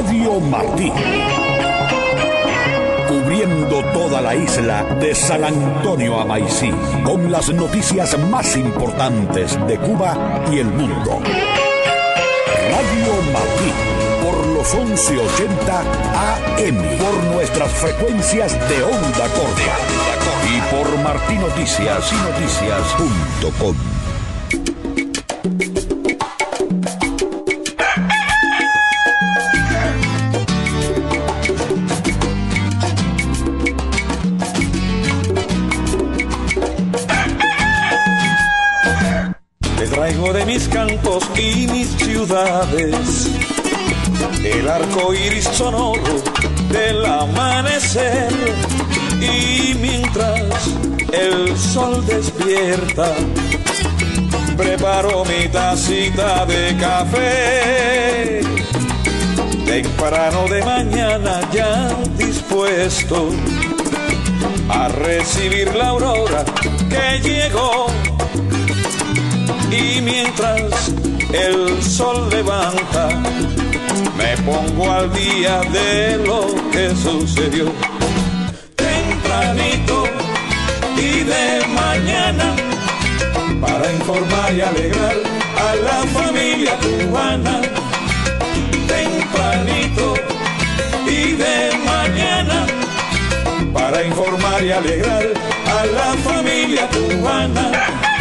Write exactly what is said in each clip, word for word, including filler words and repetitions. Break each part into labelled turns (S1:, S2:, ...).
S1: Radio Martí. Cubriendo toda la isla de San Antonio a Maicí, con las noticias más importantes de Cuba y el mundo. Radio Martí, por los once ochenta A M, por nuestras frecuencias de onda corta y por martí noticias y noticias punto com.
S2: Traigo de mis campos y mis ciudades el arco iris sonoro del amanecer, y mientras el sol despierta preparo mi tacita de café, temprano de mañana ya dispuesto a recibir la aurora que llegó. Y mientras el sol levanta, me pongo al día de lo que sucedió. Tempranito y de mañana, para informar y alegrar a la familia cubana. Tempranito y de mañana, para informar y alegrar a la familia cubana.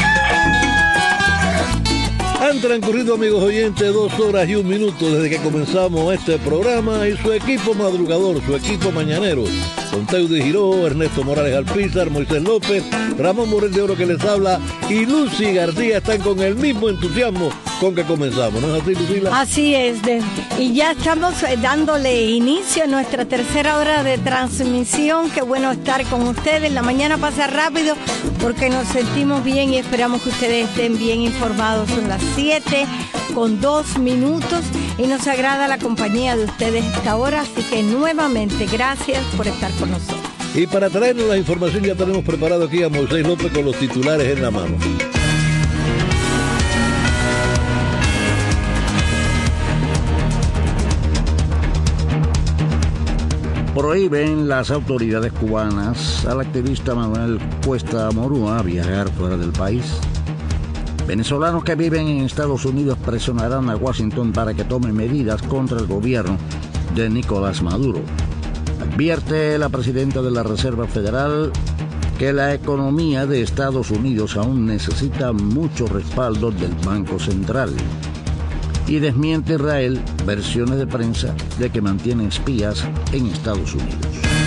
S3: Han transcurrido, amigos oyentes, dos horas y un minuto desde que comenzamos este programa, y su equipo madrugador, su equipo mañanero, con Teudi Giró, Ernesto Morales Alpizar, Moisés López, Ramón Morel de Oro que les habla y Lucy García, están con el mismo entusiasmo con que comenzamos, ¿no es así, Lucila?
S4: Así es, de, y ya estamos dándole inicio a nuestra tercera hora de transmisión. Qué bueno estar con ustedes. La mañana pasa rápido porque nos sentimos bien y esperamos que ustedes estén bien informados. Son las siete con dos minutos y nos agrada la compañía de ustedes a esta hora, así que nuevamente gracias por estar con nosotros.
S3: Y para traernos la información ya tenemos preparado aquí a Moisés López con los titulares en la mano.
S5: Prohíben las autoridades cubanas al activista Manuel Cuesta Morúa a viajar fuera del país. Venezolanos que viven en Estados Unidos presionarán a Washington para que tome medidas contra el gobierno de Nicolás Maduro. Advierte la presidenta de la Reserva Federal que la economía de Estados Unidos aún necesita mucho respaldo del Banco Central. Y desmiente Israel versiones de prensa de que mantiene espías en Estados Unidos.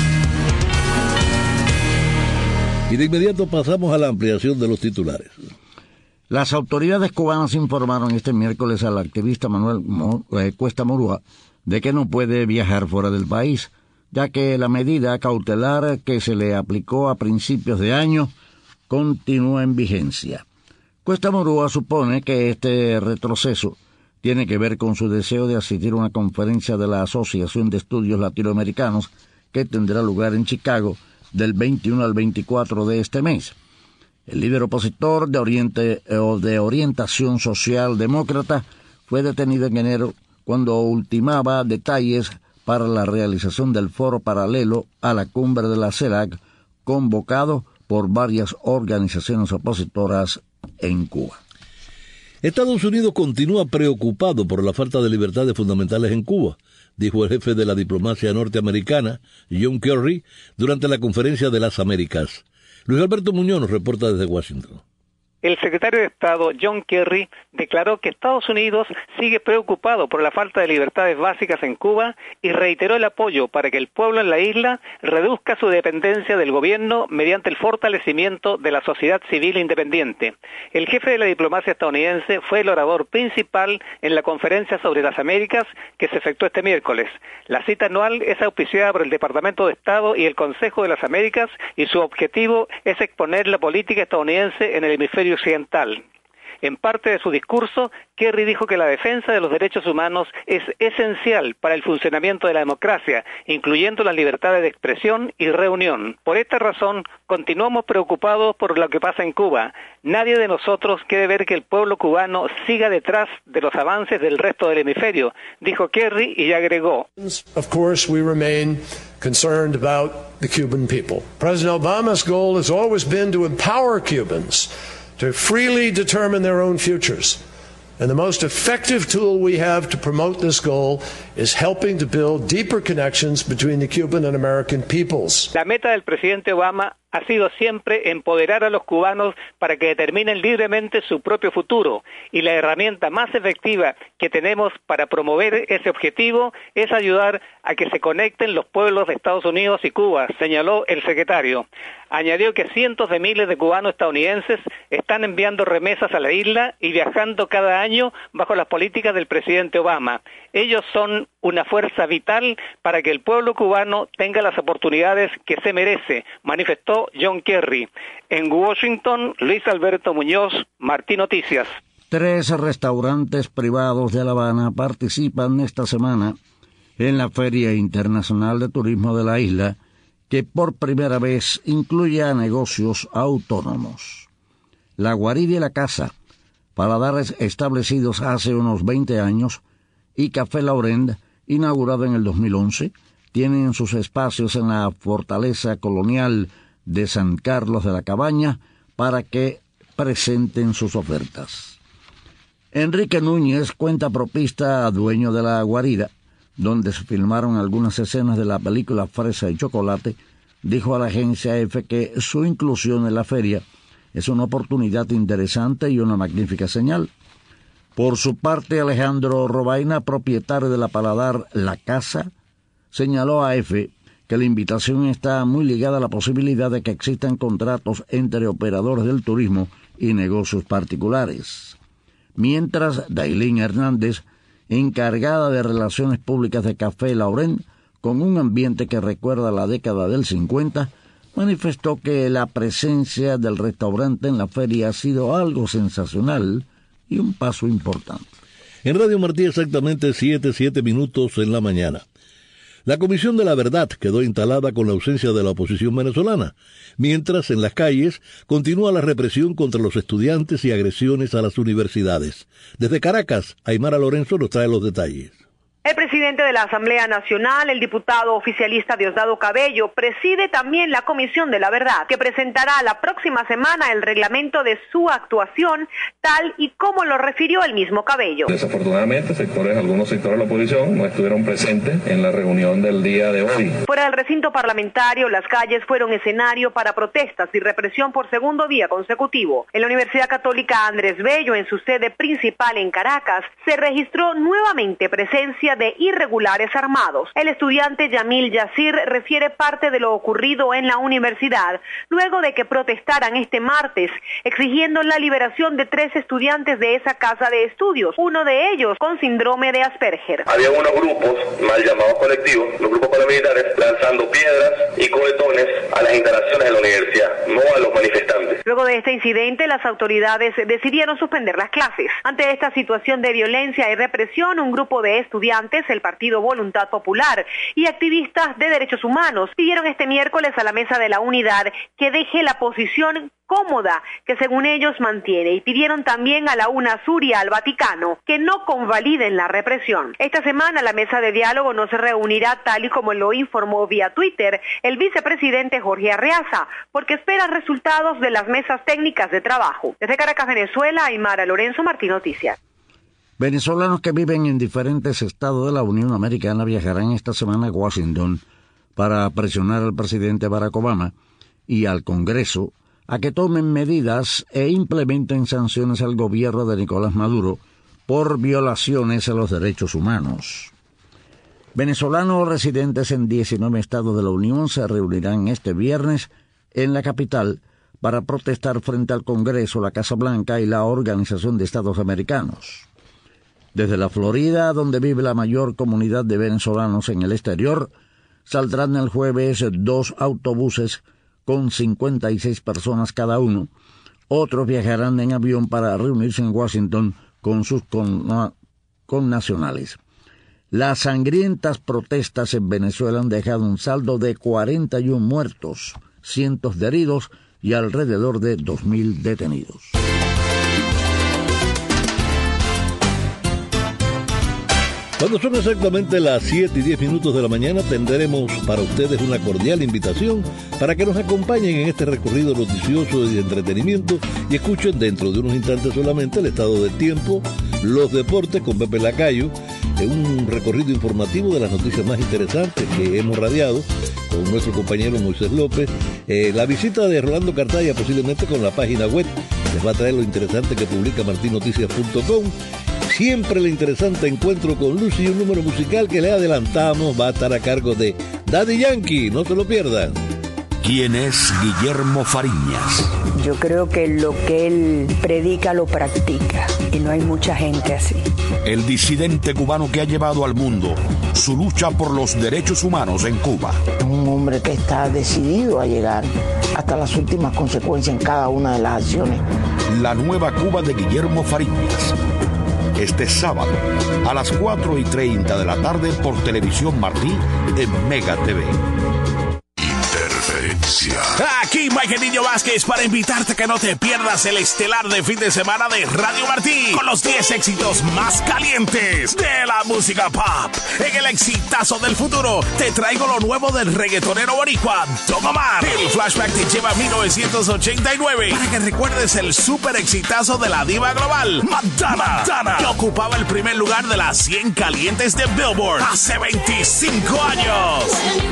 S3: Y de inmediato pasamos a la ampliación de los titulares.
S5: Las autoridades cubanas informaron este miércoles al activista Manuel Mo- eh, Cuesta Morúa de que no puede viajar fuera del país, ya que la medida cautelar que se le aplicó a principios de año continúa en vigencia. Cuesta Morúa supone que este retroceso tiene que ver con su deseo de asistir a una conferencia de la Asociación de Estudios Latinoamericanos que tendrá lugar en Chicago del veintiuno al veinticuatro de este mes. El líder opositor de, oriente, o de orientación social demócrata fue detenido en enero cuando ultimaba detalles para la realización del foro paralelo a la cumbre de la CELAC, convocado por varias organizaciones opositoras en Cuba.
S3: Estados Unidos continúa preocupado por la falta de libertades fundamentales en Cuba, dijo el jefe de la diplomacia norteamericana, John Kerry, durante la Conferencia de las Américas. Luis Alberto Muñoz nos reporta desde Washington.
S6: El secretario de Estado, John Kerry, declaró que Estados Unidos sigue preocupado por la falta de libertades básicas en Cuba y reiteró el apoyo para que el pueblo en la isla reduzca su dependencia del gobierno mediante el fortalecimiento de la sociedad civil independiente. El jefe de la diplomacia estadounidense fue el orador principal en la conferencia sobre las Américas que se efectuó este miércoles. La cita anual es auspiciada por el Departamento de Estado y el Consejo de las Américas y su objetivo es exponer la política estadounidense en el hemisferio occidental. En parte de su discurso, Kerry dijo que la defensa de los derechos humanos es esencial para el funcionamiento de la democracia, incluyendo las libertades de expresión y reunión. Por esta razón, continuamos preocupados por lo que pasa en Cuba. Nadie de nosotros quiere ver que el pueblo cubano siga detrás de los avances del resto del hemisferio, dijo Kerry y agregó.
S7: Of course, we remain concerned about the Cuban people. President Obama's goal has always been to empower Cubans to freely determine their own futures. And the most effective tool we have to promote this goal is helping to build deeper connections between the Cuban and American peoples.
S6: La meta del presidente Obama ha sido siempre empoderar a los cubanos para que determinen libremente su propio futuro, y la herramienta más efectiva que tenemos para promover ese objetivo es ayudar a que se conecten los pueblos de Estados Unidos y Cuba, señaló el secretario. Añadió que cientos de miles de cubanos estadounidenses están enviando remesas a la isla y viajando cada año bajo las políticas del presidente Obama. Ellos son una fuerza vital para que el pueblo cubano tenga las oportunidades que se merece, manifestó John Kerry. En Washington, Luis Alberto Muñoz, Martí Noticias.
S5: Tres restaurantes privados de La Habana participan esta semana en la Feria Internacional de Turismo de la isla, que por primera vez incluye a negocios autónomos. La Guarida y la Casa, paladares establecidos hace unos veinte años, y Café Laurent, inaugurado en el dos mil once, tienen sus espacios en la fortaleza colonial de San Carlos de la Cabaña para que presenten sus ofertas. Enrique Núñez, cuentapropista, dueño de La Guarida, donde se filmaron algunas escenas de la película Fresa y Chocolate, dijo a la agencia EFE que su inclusión en la feria es una oportunidad interesante y una magnífica señal. Por su parte, Alejandro Robaina, propietario de la paladar La Casa, señaló a EFE que la invitación está muy ligada a la posibilidad de que existan contratos entre operadores del turismo y negocios particulares. Mientras, Dailín Hernández, encargada de Relaciones Públicas de Café Laurent, con un ambiente que recuerda la década del cincuenta, manifestó que la presencia del restaurante en la feria ha sido algo sensacional y un paso importante.
S3: En Radio Martí exactamente siete, siete minutos en la mañana. La Comisión de la Verdad quedó instalada con la ausencia de la oposición venezolana, mientras en las calles continúa la represión contra los estudiantes y agresiones a las universidades. Desde Caracas, Aymara Lorenzo nos trae los detalles.
S8: El presidente de la Asamblea Nacional, el diputado oficialista Diosdado Cabello, preside también la Comisión de la Verdad, que presentará la próxima semana el reglamento de su actuación, tal y como lo refirió el mismo Cabello.
S9: Desafortunadamente, sectores, algunos sectores de la oposición no estuvieron presentes en la reunión del día de hoy.
S8: Fuera del recinto parlamentario, las calles fueron escenario para protestas y represión por segundo día consecutivo. En la Universidad Católica Andrés Bello, en su sede principal en Caracas, se registró nuevamente presencia de irregulares armados. El estudiante Yamil Yacir refiere parte de lo ocurrido en la universidad luego de que protestaran este martes exigiendo la liberación de tres estudiantes de esa casa de estudios, uno de ellos con síndrome de Asperger.
S10: Había unos grupos mal llamados colectivos, los grupos paramilitares, lanzando piedras y cohetones a las instalaciones de la universidad, no a los manifestantes.
S8: Luego de este incidente, las autoridades decidieron suspender las clases. Ante esta situación de violencia y represión, un grupo de estudiantes, el Partido Voluntad Popular y activistas de derechos humanos pidieron este miércoles a la Mesa de la Unidad que deje la posición cómoda que según ellos mantiene, y pidieron también a la UNASUR y al Vaticano que no convaliden la represión. Esta semana la mesa de diálogo no se reunirá tal y como lo informó vía Twitter el vicepresidente Jorge Arreaza, porque espera resultados de las mesas técnicas de trabajo. Desde Caracas, Venezuela, Aymara Lorenzo, Martí Noticias.
S5: Venezolanos que viven en diferentes estados de la Unión Americana viajarán esta semana a Washington para presionar al presidente Barack Obama y al Congreso a que tomen medidas e implementen sanciones al gobierno de Nicolás Maduro por violaciones a los derechos humanos. Venezolanos residentes en diecinueve estados de la Unión se reunirán este viernes en la capital para protestar frente al Congreso, la Casa Blanca y la Organización de Estados Americanos. Desde la Florida, donde vive la mayor comunidad de venezolanos en el exterior, saldrán el jueves dos autobuses con cincuenta y seis personas cada uno, Otros viajarán en avión para reunirse en Washington con sus connacionales. Las sangrientas protestas en Venezuela han dejado un saldo de cuarenta y uno muertos, cientos de heridos y alrededor de dos mil detenidos.
S3: Cuando son exactamente las siete y diez minutos de la mañana, tendremos para ustedes una cordial invitación para que nos acompañen en este recorrido noticioso y de entretenimiento y escuchen dentro de unos instantes solamente el estado del tiempo, los deportes con Pepe Lacayo, un recorrido informativo de las noticias más interesantes que hemos radiado con nuestro compañero Moisés López, eh, la visita de Rolando Cartaya posiblemente con la página web, les va a traer lo interesante que publica martin noticias punto com. Siempre el interesante encuentro con Lucy y un número musical que le adelantamos va a estar a cargo de Daddy Yankee, no se lo pierdan.
S1: ¿Quién es Guillermo Fariñas?
S11: Yo creo que lo que él predica lo practica y no hay mucha gente así.
S1: El disidente cubano que ha llevado al mundo su lucha por los derechos humanos en Cuba.
S12: Es un hombre que está decidido a llegar hasta las últimas consecuencias en cada una de las acciones.
S1: La nueva Cuba de Guillermo Fariñas. Este sábado a las cuatro y treinta de la tarde por Televisión Martí en Mega T V.
S13: Aquí Mike Niño Vázquez para invitarte a que no te pierdas el estelar de fin de semana de Radio Martí con los diez éxitos más calientes de la música pop. En el exitazo del futuro te traigo lo nuevo del reggaetonero boricua Don Omar. El flashback te lleva a mil novecientos ochenta y nueve para que recuerdes el super exitazo de la diva global Madonna, Madonna, que ocupaba el primer lugar de las cien calientes de Billboard hace veinticinco años.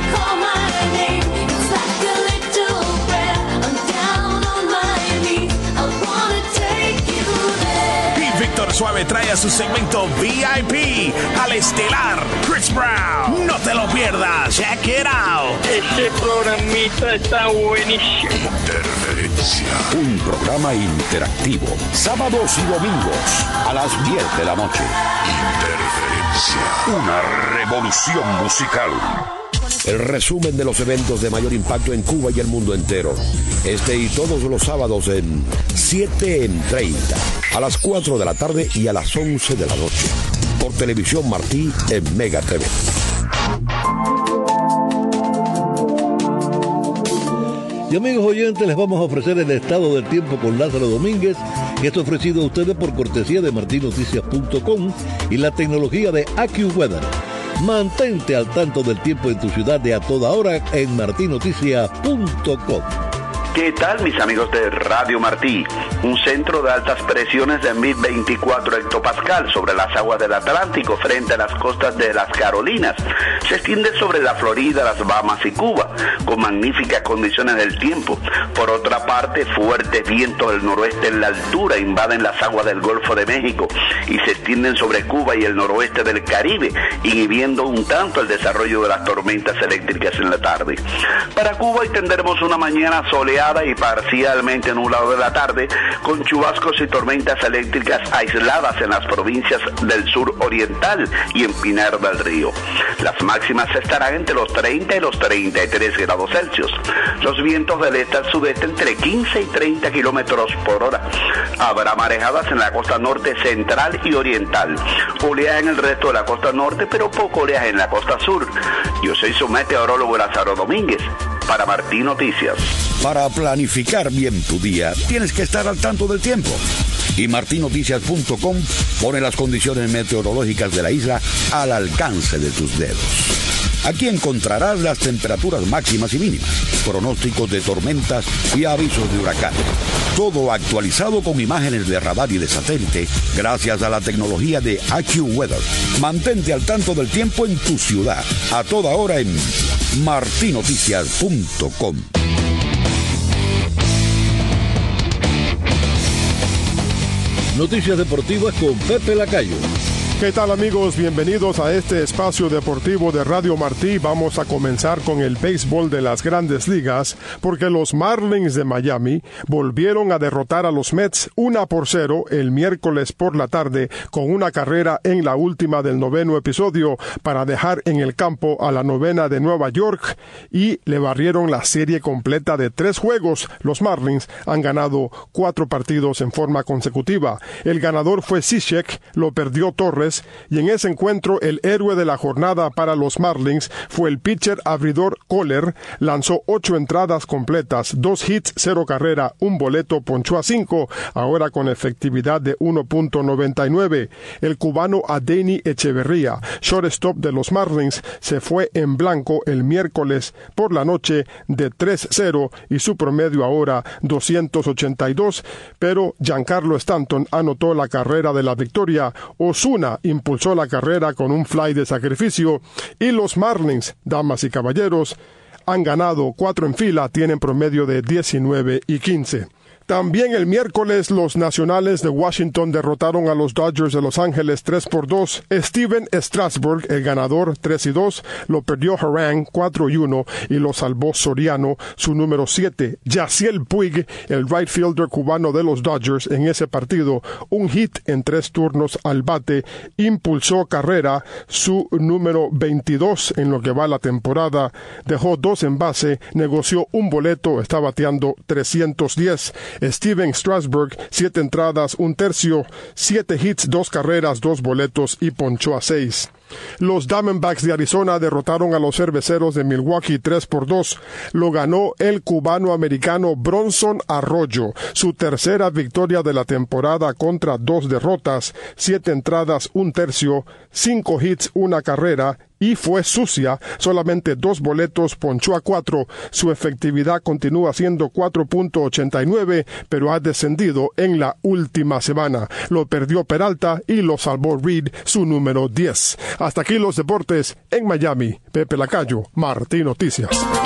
S13: Víctor Suave trae a su segmento V I P al estelar Chris Brown. No te lo pierdas. Check it out.
S14: Este programita está buenísimo.
S1: Interferencia. Un programa interactivo. Sábados y domingos a las diez de la noche. Interferencia. Una revolución musical. El resumen de los eventos de mayor impacto en Cuba y el mundo entero. Este y todos los sábados en siete en treinta, a las cuatro de la tarde y a las once de la noche. Por Televisión Martí en Mega T V.
S3: Y amigos oyentes, les vamos a ofrecer el estado del tiempo con Lázaro Domínguez, que es ofrecido a ustedes por cortesía de martin noticias punto com y la tecnología de AccuWeather. Mantente al tanto del tiempo en tu ciudad de a toda hora en martin noticias punto com.
S15: ¿Qué tal, mis amigos de Radio Martí? Un centro de altas presiones de mil veinticuatro hectopascal sobre las aguas del Atlántico frente a las costas de las Carolinas se extiende sobre la Florida, las Bahamas y Cuba, con magníficas condiciones del tiempo. Por otra parte, fuertes vientos del noroeste en la altura invaden las aguas del Golfo de México y se extienden sobre Cuba y el noroeste del Caribe, inhibiendo un tanto el desarrollo de las tormentas eléctricas en la tarde. Para Cuba hoy tendremos una mañana soleada y parcialmente nublado de la tarde, con chubascos y tormentas eléctricas aisladas en las provincias del sur oriental y en Pinar del Río. Las máximas estarán entre los treinta y los treinta y tres grados Celsius. Los vientos del este al sudeste entre quince y treinta kilómetros por hora. Habrá marejadas en la costa norte central y oriental. Oleaje en el resto de la costa norte, pero poco oleaje en la costa sur. Yo soy su meteorólogo Lázaro Domínguez, para Martín Noticias.
S1: Para planificar bien tu día, tienes que estar al tanto del tiempo. Y martin noticias punto com pone las condiciones meteorológicas de la isla al alcance de tus dedos. Aquí encontrarás las temperaturas máximas y mínimas, pronósticos de tormentas y avisos de huracanes. Todo actualizado con imágenes de radar y de satélite, gracias a la tecnología de AccuWeather. Mantente al tanto del tiempo en tu ciudad, a toda hora en martin noticias punto com.
S3: Noticias deportivas con Pepe Lacayo.
S16: ¿Qué tal, amigos? Bienvenidos a este espacio deportivo de Radio Martí. Vamos a comenzar con el béisbol de las Grandes Ligas, porque los Marlins de Miami volvieron a derrotar a los Mets una por cero el miércoles por la tarde con una carrera en la última del noveno episodio para dejar en el campo a la novena de Nueva York, y le barrieron la serie completa de tres juegos. Los Marlins han ganado cuatro partidos en forma consecutiva. El ganador fue Cishek, lo perdió Torres, y en ese encuentro el héroe de la jornada para los Marlins fue el pitcher abridor Kohler. Lanzó ocho entradas completas, dos hits, cero carrera, un boleto, ponchó a cinco, ahora con efectividad de uno punto noventa y nueve. El cubano Adeiny Echeverría, shortstop de los Marlins, se fue en blanco el miércoles por la noche de tres cero y su promedio ahora doscientos ochenta y dos, pero Giancarlo Stanton anotó la carrera de la victoria. Ozuna impulsó la carrera con un fly de sacrificio, y los Marlins, damas y caballeros, han ganado cuatro en fila, tienen promedio de diecinueve y quince. También el miércoles los Nacionales de Washington derrotaron a los Dodgers de Los Ángeles tres por dos. Steven Strasburg, el ganador, tres y dos, lo perdió Harang cuatro y uno y lo salvó Soriano, su número siete. Yasiel Puig, el right fielder cubano de los Dodgers, en ese partido, un hit en tres turnos al bate, impulsó carrera, su número veintidós en lo que va la temporada, dejó dos en base, negoció un boleto, está bateando trescientos diez. Steven Strasburg, siete entradas, un tercio, siete hits, dos carreras, dos boletos y ponchó a seis. Los Diamondbacks de Arizona derrotaron a los Cerveceros de Milwaukee tres por dos. Lo ganó el cubano-americano Bronson Arroyo, su tercera victoria de la temporada contra dos derrotas, siete entradas, un tercio, cinco hits, una carrera, y fue sucia, solamente dos boletos, ponchó a cuatro. Su efectividad continúa siendo cuatro punto ochenta y nueve, pero ha descendido en la última semana. Lo perdió Peralta y lo salvó Reed, su número diez. Hasta aquí los deportes en Miami. Pepe Lacayo, Martí Noticias.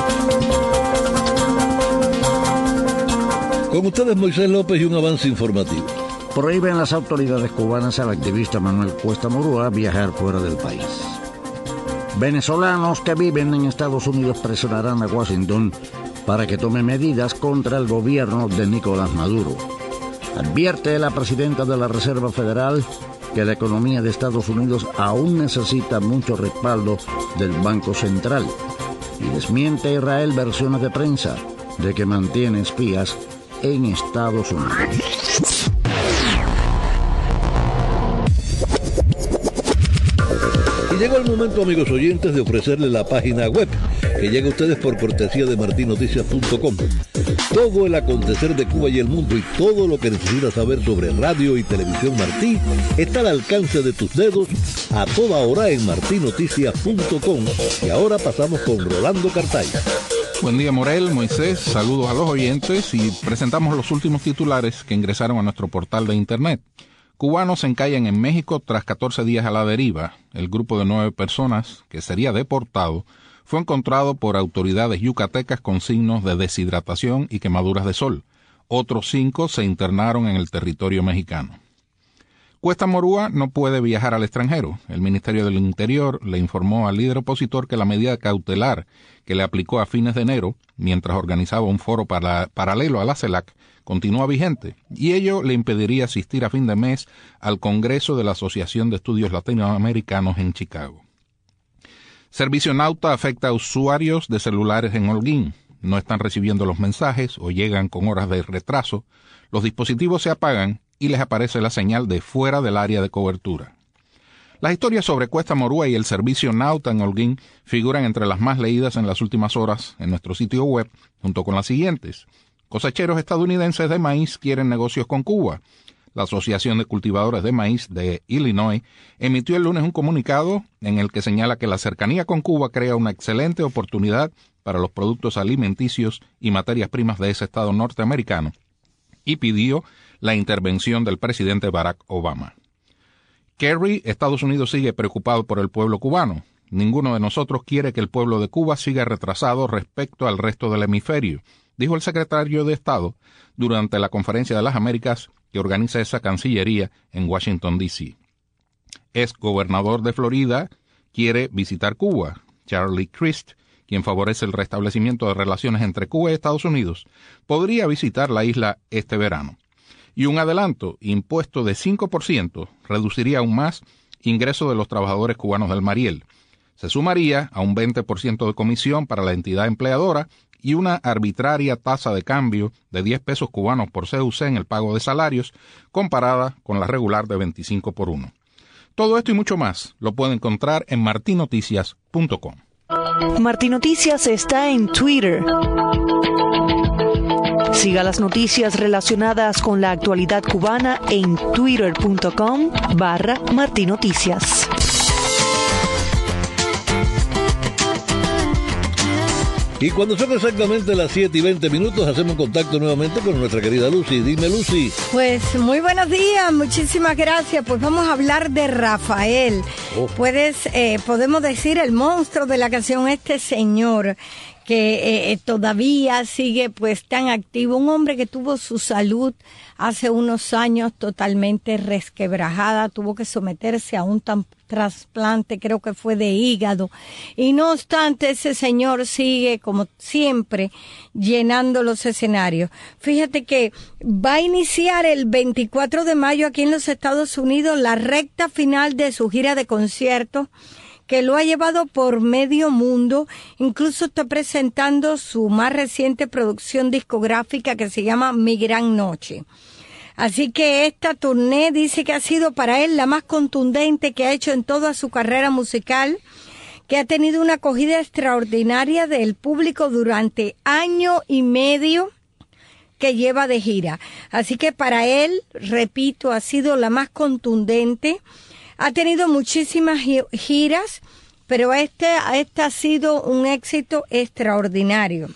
S3: Con ustedes Moisés López y un avance informativo.
S5: Prohíben las autoridades cubanas al activista Manuel Cuesta Morúa viajar fuera del país. Venezolanos que viven en Estados Unidos presionarán a Washington para que tome medidas contra el gobierno de Nicolás Maduro. Advierte la presidenta de la Reserva Federal que la economía de Estados Unidos aún necesita mucho respaldo del Banco Central, y desmiente a Israel versiones de prensa de que mantiene espías en Estados Unidos.
S3: Y llegó el momento, amigos oyentes, de ofrecerles la página web que llega a ustedes por cortesía de marti noticias punto com. Todo el acontecer de Cuba y el mundo y todo lo que necesitas saber sobre radio y televisión Martí está al alcance de tus dedos a toda hora en marti noticias punto com. Y ahora pasamos con Rolando Cartay.
S17: Buen día, Morel, Moisés, saludos a los oyentes y presentamos los últimos titulares que ingresaron a nuestro portal de internet. Cubanos se encallan en México tras catorce días a la deriva. El grupo de nueve personas que sería deportado fue encontrado por autoridades yucatecas con signos de deshidratación y quemaduras de sol. Otros cinco se internaron en el territorio mexicano. Cuesta Morúa no puede viajar al extranjero. El Ministerio del Interior le informó al líder opositor que la medida cautelar que le aplicó a fines de enero, mientras organizaba un foro para, paralelo a la CELAC, continúa vigente, y ello le impediría asistir a fin de mes al Congreso de la Asociación de Estudios Latinoamericanos en Chicago. Servicio Nauta afecta a usuarios de celulares en Holguín. No están recibiendo los mensajes o llegan con horas de retraso. Los dispositivos se apagan y les aparece la señal de fuera del área de cobertura. Las historias sobre Cuesta Morúa y el servicio Nauta en Holguín figuran entre las más leídas en las últimas horas en nuestro sitio web, junto con las siguientes. Cosecheros estadounidenses de maíz quieren negocios con Cuba. La Asociación de Cultivadores de Maíz de Illinois emitió el lunes un comunicado en el que señala que la cercanía con Cuba crea una excelente oportunidad para los productos alimenticios y materias primas de ese estado norteamericano, y pidió la intervención del presidente Barack Obama. Kerry, Estados Unidos sigue preocupado por el pueblo cubano. Ninguno de nosotros quiere que el pueblo de Cuba siga retrasado respecto al resto del hemisferio, dijo el secretario de Estado durante la Conferencia de las Américas que organiza esa Cancillería en Washington, D C ex gobernador de Florida, quiere visitar Cuba. Charlie Crist, quien favorece el restablecimiento de relaciones entre Cuba y Estados Unidos, podría visitar la isla este verano. Y un adelanto, impuesto de cinco por ciento, reduciría aún más ingresos de los trabajadores cubanos del Mariel. Se sumaría a un veinte por ciento de comisión para la entidad empleadora y una arbitraria tasa de cambio de diez pesos cubanos por C U C en el pago de salarios, comparada con la regular de veinticinco por uno. Todo esto y mucho más lo puede encontrar en martin noticias punto com.
S18: Martín Noticias está en Twitter. Siga las noticias relacionadas con la actualidad cubana en twitter.com barra Martín Noticias.
S3: Y cuando son exactamente las siete y veinte minutos, hacemos contacto nuevamente con nuestra querida Lucy. Dime, Lucy.
S4: Pues muy buenos días, muchísimas gracias. Pues vamos a hablar de Rafael. Oh. Puedes, eh, podemos decir el monstruo de la canción, este señor que eh, todavía sigue pues tan activo, un hombre que tuvo su salud hace unos años totalmente resquebrajada, tuvo que someterse a un trasplante, creo que fue de hígado, y no obstante ese señor sigue como siempre llenando los escenarios. Fíjate que va a iniciar el veinticuatro de mayo aquí en los Estados Unidos la recta final de su gira de conciertos, que lo ha llevado por medio mundo. Incluso está presentando su más reciente producción discográfica que se llama Mi Gran Noche. Así que esta tournée dice que ha sido para él la más contundente que ha hecho en toda su carrera musical, que ha tenido una acogida extraordinaria del público durante año y medio que lleva de gira. Así que para él, repito, ha sido la más contundente. Ha tenido muchísimas giras, pero este, este ha sido un éxito extraordinario.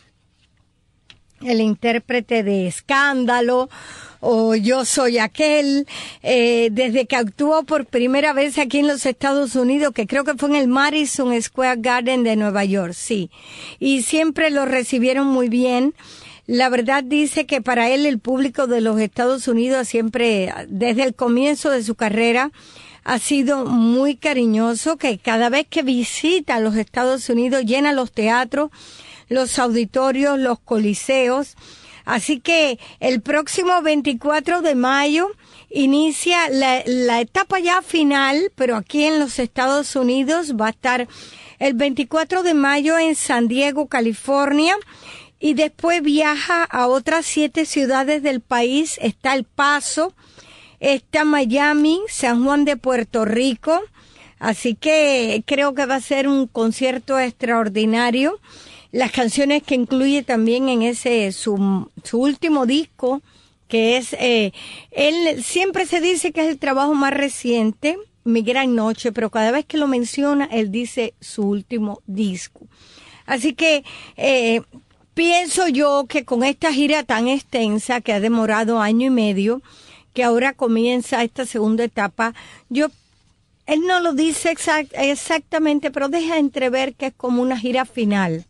S4: El intérprete de Escándalo o Yo Soy Aquel, eh, desde que actuó por primera vez aquí en los Estados Unidos, que creo que fue en el Madison Square Garden de Nueva York, sí. Y siempre lo recibieron muy bien. La verdad dice que para él el público de los Estados Unidos siempre, desde el comienzo de su carrera, ha sido muy cariñoso, que cada vez que visita los Estados Unidos llena los teatros, los auditorios, los coliseos. Así que el próximo veinticuatro de mayo inicia la, la etapa ya final, pero aquí en los Estados Unidos va a estar el veinticuatro de mayo en San Diego, California, y después viaja a otras siete ciudades del país. Está El Paso, está Miami, San Juan de Puerto Rico, así que creo que va a ser un concierto extraordinario. Las canciones que incluye también en ese su, su último disco, que es, eh, él siempre se dice que es el trabajo más reciente, Mi Gran Noche, pero cada vez que lo menciona, él dice su último disco. Así que eh, pienso yo que con esta gira tan extensa, que ha demorado año y medio, que ahora comienza esta segunda etapa, yo, él no lo dice exact, exactamente, pero deja entrever que es como una gira final.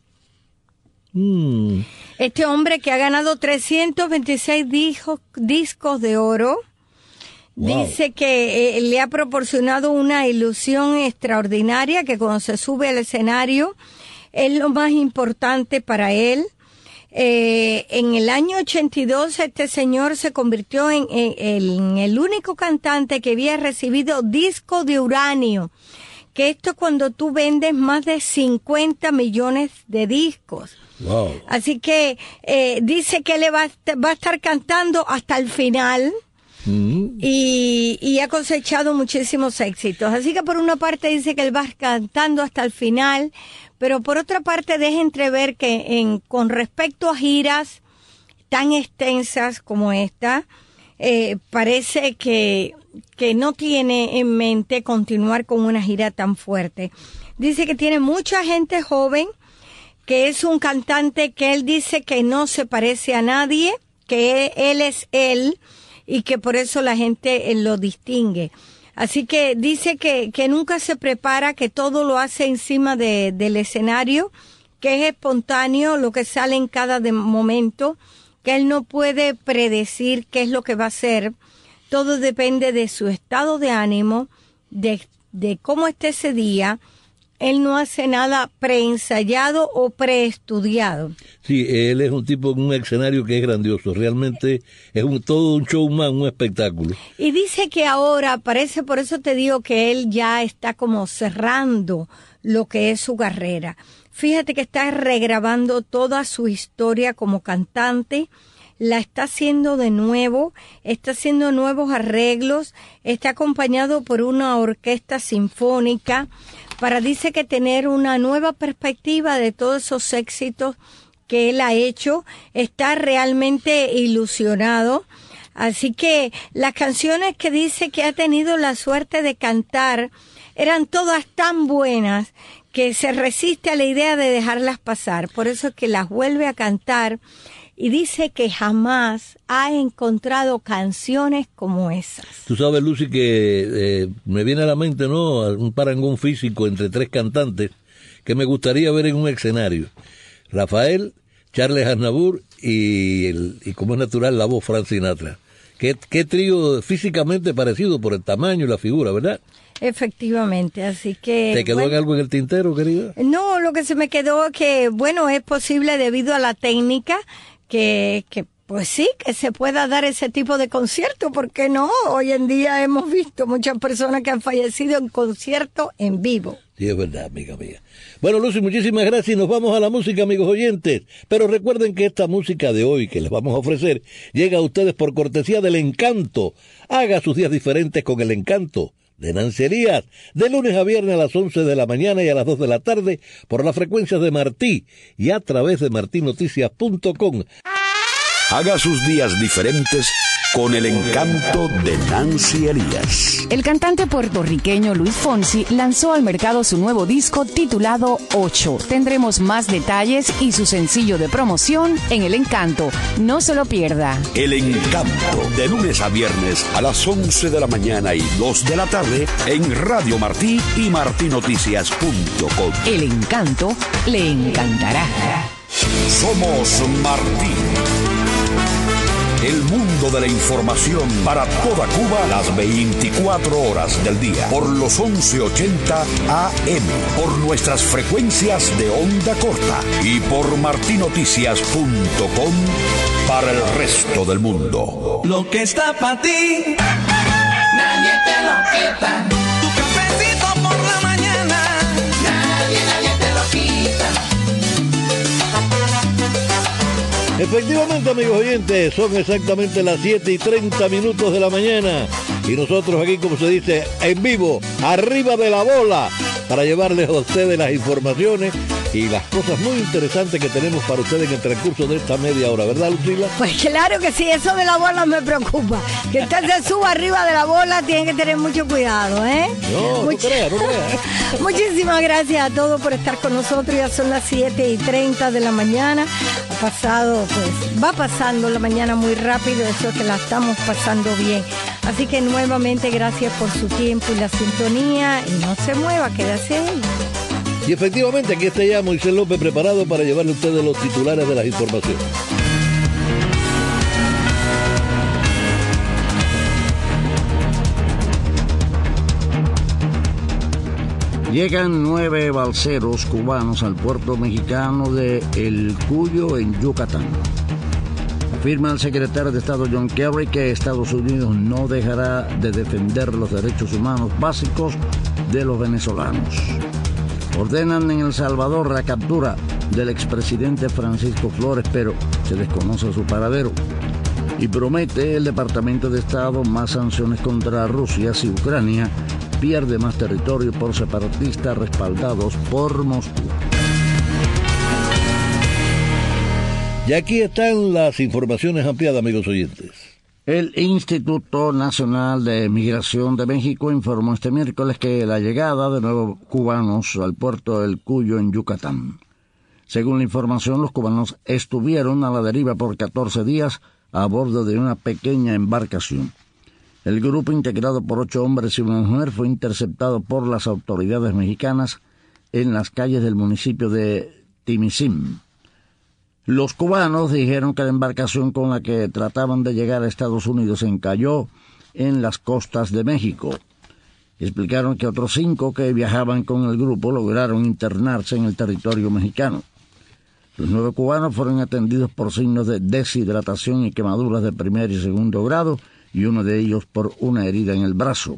S4: Mm. Este hombre que ha ganado trescientos veintiséis discos, discos de oro, wow, dice que eh, le ha proporcionado una ilusión extraordinaria, que cuando se sube al escenario es lo más importante para él. Eh, en el año ochenta y dos este señor se convirtió en, en, en el único cantante que había recibido disco de uranio, que esto cuando tú vendes más de cincuenta millones de discos. Wow. Así que eh, dice que le va, va a estar cantando hasta el final. Mm. Y, y ha cosechado muchísimos éxitos. Así que por una parte dice que él va cantando hasta el final, pero por otra parte deja entrever que en, con respecto a giras tan extensas como esta, eh, parece que, que no tiene en mente continuar con una gira tan fuerte. Dice que tiene mucha gente joven, que es un cantante que él dice que no se parece a nadie, que él es él, y que por eso la gente lo distingue. Así que dice que, que nunca se prepara, que todo lo hace encima de, del escenario, que es espontáneo lo que sale en cada de momento, que él no puede predecir qué es lo que va a hacer. Todo depende de su estado de ánimo, de de cómo está ese día, él no hace nada preensayado o preestudiado.
S3: Sí, él es un tipo en un escenario que es grandioso, realmente es un, todo un showman, un espectáculo.
S4: Y dice que ahora, parece, por eso te digo que él ya está como cerrando lo que es su carrera. Fíjate que está regrabando toda su historia como cantante, la está haciendo de nuevo, está haciendo nuevos arreglos, está acompañado por una orquesta sinfónica, para, dice que tener una nueva perspectiva de todos esos éxitos que él ha hecho, está realmente ilusionado. Así que las canciones que dice que ha tenido la suerte de cantar eran todas tan buenas que se resiste a la idea de dejarlas pasar. Por eso es que las vuelve a cantar y dice que jamás ha encontrado canciones como esas.
S3: Tú sabes, Lucy, que eh, me viene a la mente, ¿no?, un parangón físico entre tres cantantes que me gustaría ver en un escenario. Rafael, Charles Aznavour y, el, y como es natural, la voz Frank Sinatra. Qué, qué trío físicamente parecido por el tamaño y la figura, ¿verdad?
S4: Efectivamente, así que...
S3: ¿Te quedó bueno, algo en el tintero, querida?
S4: No, lo que se me quedó es que, bueno, es posible debido a la técnica que, que pues sí, que se pueda dar ese tipo de concierto, ¿por qué no? Hoy en día hemos visto muchas personas que han fallecido en concierto en vivo.
S3: Sí, es verdad, amiga mía. Bueno, Lucy, muchísimas gracias y nos vamos a la música, amigos oyentes. Pero recuerden que esta música de hoy que les vamos a ofrecer llega a ustedes por cortesía del Encanto. Haga sus días diferentes con el Encanto de Nancy Elías, de lunes a viernes a las once de la mañana y a las dos de la tarde por las frecuencias de Martí y a través de martí noticias punto com.
S1: Haga sus días diferentes con el Encanto de Nancy Elías.
S19: El cantante puertorriqueño Luis Fonsi lanzó al mercado su nuevo disco titulado ocho. Tendremos más detalles y su sencillo de promoción en El Encanto. No se lo pierda.
S1: El Encanto, de lunes a viernes a las once de la mañana y dos de la tarde en Radio Martí y martí noticias punto com.
S19: El Encanto le encantará.
S1: Somos Martí. El mundo de la información para toda Cuba las veinticuatro horas del día por los once ochenta A M, por nuestras frecuencias de onda corta y por martí noticias punto com para el resto del mundo.
S2: Lo que está para ti, nadie te lo quita. Tu cafecito por la mañana, nadie, nadie te lo quita.
S3: Efectivamente, amigos oyentes, son exactamente las siete y treinta minutos de la mañana y nosotros aquí, como se dice, en vivo, arriba de la bola, para llevarles a ustedes las informaciones y las cosas muy interesantes que tenemos para ustedes en el transcurso de esta media hora, ¿verdad, Lucila?
S4: Pues claro que sí, eso de la bola me preocupa. Que usted se suba arriba de la bola, tiene que tener mucho cuidado, ¿eh?
S3: No, Much... no creas, no creas.
S4: Muchísimas gracias a todos por estar con nosotros. Ya son las siete y treinta de la mañana. Ha pasado, pues, va pasando la mañana muy rápido, eso es que la estamos pasando bien. Así que nuevamente gracias por su tiempo y la sintonía. Y no se mueva, quédese ahí.
S3: Y efectivamente, aquí está ya Moisés López preparado para llevarle a ustedes los titulares de las informaciones.
S5: Llegan nueve balseros cubanos al puerto mexicano de El Cuyo, en Yucatán. Afirma el secretario de Estado John Kerry que Estados Unidos no dejará de defender los derechos humanos básicos de los venezolanos. Ordenan en El Salvador la captura del expresidente Francisco Flores, pero se desconoce su paradero. Y promete el Departamento de Estado más sanciones contra Rusia si Ucrania pierde más territorio por separatistas respaldados por Moscú.
S3: Y aquí están las informaciones ampliadas, amigos oyentes.
S5: El Instituto Nacional de Migración de México informó este miércoles que la llegada de nuevos cubanos al puerto del Cuyo, en Yucatán. Según la información, los cubanos estuvieron a la deriva por catorce días a bordo de una pequeña embarcación. El grupo, integrado por ocho hombres y una mujer, fue interceptado por las autoridades mexicanas en las calles del municipio de Timicín. Los cubanos dijeron que la embarcación con la que trataban de llegar a Estados Unidos encalló en las costas de México. Explicaron que otros cinco que viajaban con el grupo lograron internarse en el territorio mexicano. Los nueve cubanos fueron atendidos por signos de deshidratación y quemaduras de primer y segundo grado, y uno de ellos por una herida en el brazo.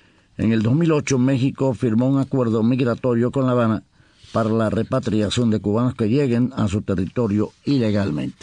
S5: En el dos mil ocho, México firmó un acuerdo migratorio con La Habana para la repatriación de cubanos que lleguen a su territorio ilegalmente.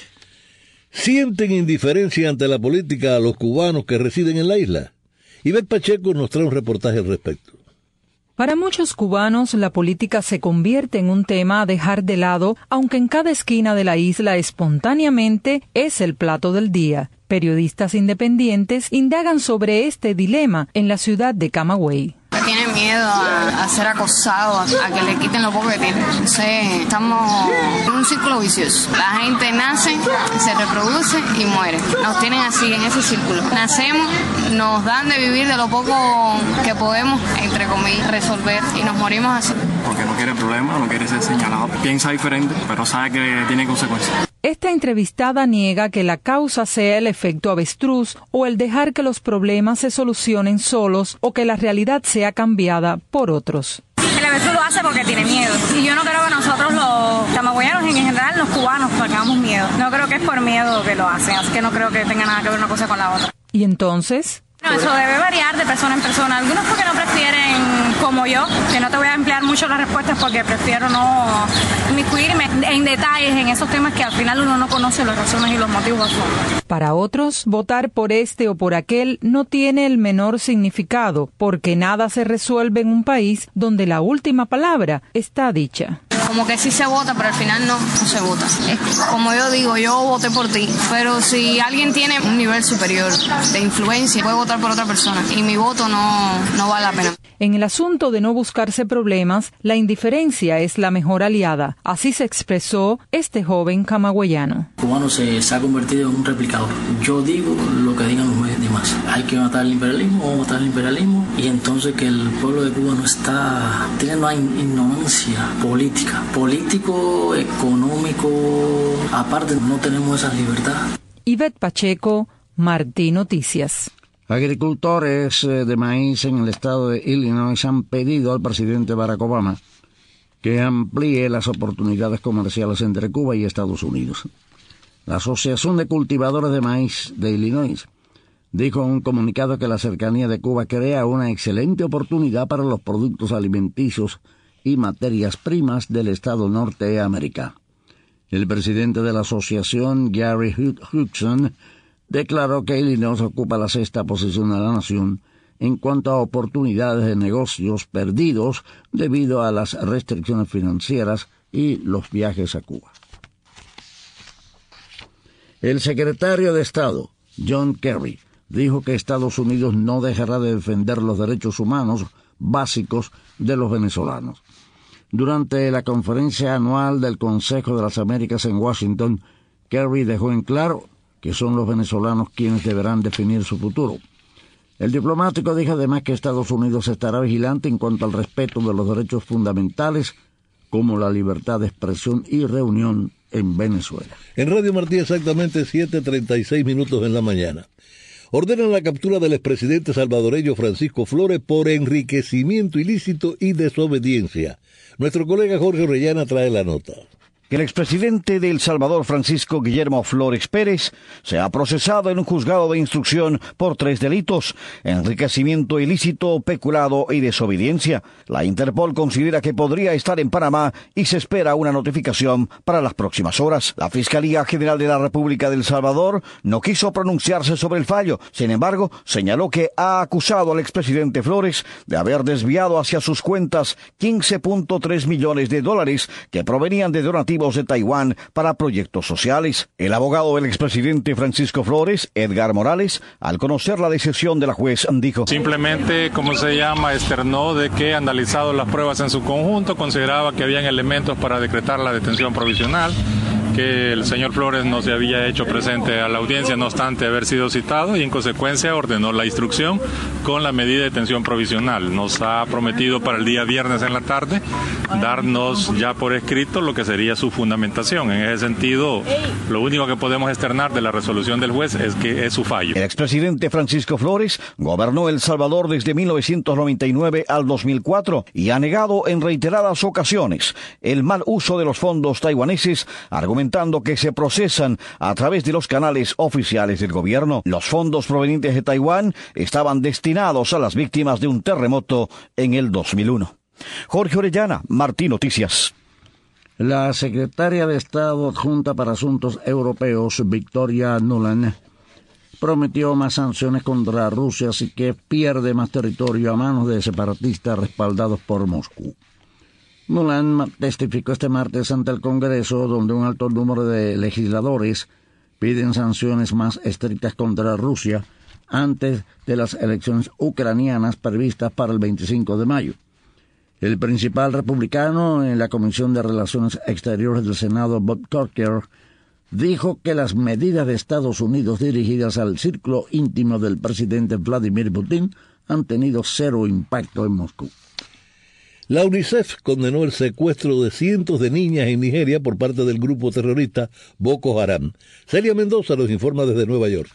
S3: ¿Sienten indiferencia ante la política a los cubanos que residen en la isla? Ivette Pacheco nos trae un reportaje al respecto.
S20: Para muchos cubanos, la política se convierte en un tema a dejar de lado, aunque en cada esquina de la isla espontáneamente es el plato del día. Periodistas independientes indagan sobre este dilema en la ciudad de Camagüey.
S21: Tiene miedo a, a ser acosado, a, a que le quiten lo poco que tiene. Entonces, estamos en un círculo vicioso. La gente nace, se reproduce y muere. Nos tienen así, en ese círculo. Nacemos, nos dan de vivir de lo poco que podemos, entre comillas, resolver, y nos morimos así.
S22: Porque no quiere problemas, no quiere ser señalado. Piensa diferente, pero sabe que tiene consecuencias.
S20: Esta entrevistada niega que la causa sea el efecto avestruz o el dejar que los problemas se solucionen solos o que la realidad sea cambiada por otros.
S23: El avestruz lo hace porque tiene miedo. Y yo no creo que nosotros los camagüeyanos, en general los cubanos, tengamos miedo. No creo que es por miedo que lo hacen, así que no creo que tenga nada que ver una cosa con la otra.
S20: ¿Y entonces?
S23: No, eso debe variar de persona en persona. Algunos porque no prefieren, como yo, que no te voy a emplear mucho las respuestas porque prefiero no inmiscuirme en detalles en esos temas que al final uno no conoce las razones y los motivos.
S20: Para otros, votar por este o por aquel no tiene el menor significado, porque nada se resuelve en un país donde la última palabra está dicha.
S21: Como que sí se vota, pero al final no, no se vota. Es como yo digo, yo voté por ti, pero si alguien tiene un nivel superior de influencia, puede votar por otra persona, y mi voto no, no vale la pena.
S20: En el asunto de no buscarse problemas, la indiferencia es la mejor aliada. Así se expresó este joven camagüeyano.
S24: El cubano se, se ha convertido en un replicador. Yo digo lo que digan los demás. Hay que matar el imperialismo, vamos a matar el imperialismo, y entonces que el pueblo de Cuba no está, tiene una ignorancia política, político, económico, aparte no tenemos esa libertad.
S20: Ivette Pacheco, Martí Noticias.
S5: Agricultores de maíz en el estado de Illinois han pedido al presidente Barack Obama que amplíe las oportunidades comerciales entre Cuba y Estados Unidos. La Asociación de Cultivadores de Maíz de Illinois dijo en un comunicado que la cercanía de Cuba crea una excelente oportunidad para los productos alimenticios y materias primas del estado norteamericano. El presidente de la asociación, Gary Hudson, declaró que Illinois ocupa la sexta posición de la nación en cuanto a oportunidades de negocios perdidos debido a las restricciones financieras y los viajes a Cuba. El secretario de Estado, John Kerry, dijo que Estados Unidos no dejará de defender los derechos humanos básicos de los venezolanos. Durante la conferencia anual del Consejo de las Américas en Washington, Kerry dejó en claro que son los venezolanos quienes deberán definir su futuro. El diplomático dijo además que Estados Unidos estará vigilante en cuanto al respeto de los derechos fundamentales como la libertad de expresión y reunión en Venezuela.
S3: En Radio Martí exactamente siete treinta y seis minutos en la mañana. Ordenan la captura del expresidente salvadoreño Francisco Flores por enriquecimiento ilícito y desobediencia. Nuestro colega Jorge Orellana trae la nota.
S25: El expresidente de El Salvador, Francisco Guillermo Flores Pérez, se ha procesado en un juzgado de instrucción por tres delitos: enriquecimiento ilícito, peculado y desobediencia. La Interpol considera que podría estar en Panamá y se espera una notificación para las próximas horas. La Fiscalía General de la República de El Salvador no quiso pronunciarse sobre el fallo. Sin embargo, señaló que ha acusado al expresidente Flores de haber desviado hacia sus cuentas quince punto tres millones de dólares que provenían de donativos de Taiwán para proyectos sociales. El abogado del expresidente Francisco Flores, Edgar Morales, al conocer la decisión de la juez, dijo:
S26: simplemente, como se llama, externó de que, analizado las pruebas en su conjunto, consideraba que habían elementos para decretar la detención provisional, que el señor Flores no se había hecho presente a la audiencia, no obstante haber sido citado, y en consecuencia ordenó la instrucción con la medida de detención provisional. Nos ha prometido para el día viernes en la tarde darnos ya por escrito lo que sería su fundamentación. En ese sentido, lo único que podemos externar de la resolución del juez es que es su fallo.
S25: El expresidente Francisco Flores gobernó El Salvador desde mil novecientos noventa y nueve al dos mil cuatro y ha negado en reiteradas ocasiones el mal uso de los fondos taiwaneses, argumentando que se procesan a través de los canales oficiales del gobierno. Los fondos provenientes de Taiwán estaban destinados a las víctimas de un terremoto en el dos mil uno. Jorge Orellana, Martí Noticias.
S5: La secretaria de Estado adjunta para Asuntos Europeos, Victoria Nuland, prometió más sanciones contra Rusia si que pierde más territorio a manos de separatistas respaldados por Moscú. Nuland testificó este martes ante el Congreso, donde un alto número de legisladores piden sanciones más estrictas contra Rusia antes de las elecciones ucranianas previstas para el veinticinco de mayo. El principal republicano en la Comisión de Relaciones Exteriores del Senado, Bob Corker, dijo que las medidas de Estados Unidos dirigidas al círculo íntimo del presidente Vladimir Putin han tenido cero impacto en Moscú.
S3: La UNICEF condenó el secuestro de cientos de niñas en Nigeria por parte del grupo terrorista Boko Haram. Celia Mendoza nos informa desde Nueva York.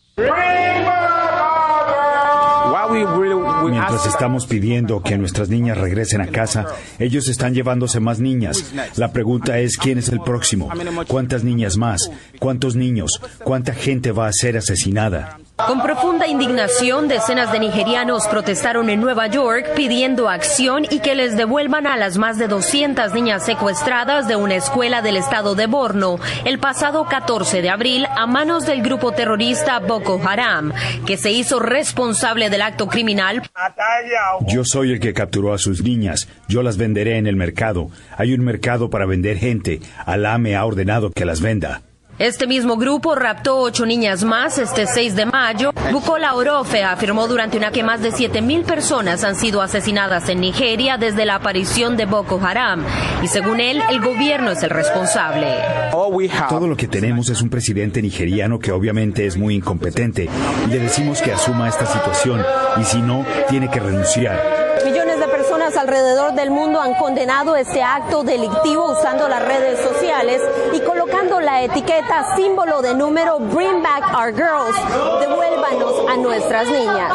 S6: Mientras estamos pidiendo que nuestras niñas regresen a casa, ellos están llevándose más niñas. La pregunta es, ¿quién es el próximo? ¿Cuántas niñas más? ¿Cuántos niños? ¿Cuánta gente va a ser asesinada?
S7: Con profunda indignación, decenas de nigerianos protestaron en Nueva York pidiendo acción y que les devuelvan a las más de doscientas niñas secuestradas de una escuela del estado de Borno el pasado catorce de abril a manos del grupo terrorista Boko Haram, que se hizo responsable del acto criminal.
S6: Yo soy el que capturó a sus niñas. Yo las venderé en el mercado. Hay un mercado para vender gente. Alá me ha ordenado que las venda.
S7: Este mismo grupo raptó ocho niñas más este seis de mayo. Bukola Orofe afirmó durante una que más de siete mil personas han sido asesinadas en Nigeria desde la aparición de Boko Haram. Y según él, el gobierno es el responsable.
S6: Todo lo que tenemos es un presidente nigeriano que obviamente es muy incompetente. Y le decimos que asuma esta situación y si no, tiene que renunciar.
S7: Millones de personas alrededor del mundo han condenado este acto delictivo usando las redes sociales y colocando la etiqueta símbolo de número Bring Back Our Girls, devuélvanos a nuestras niñas.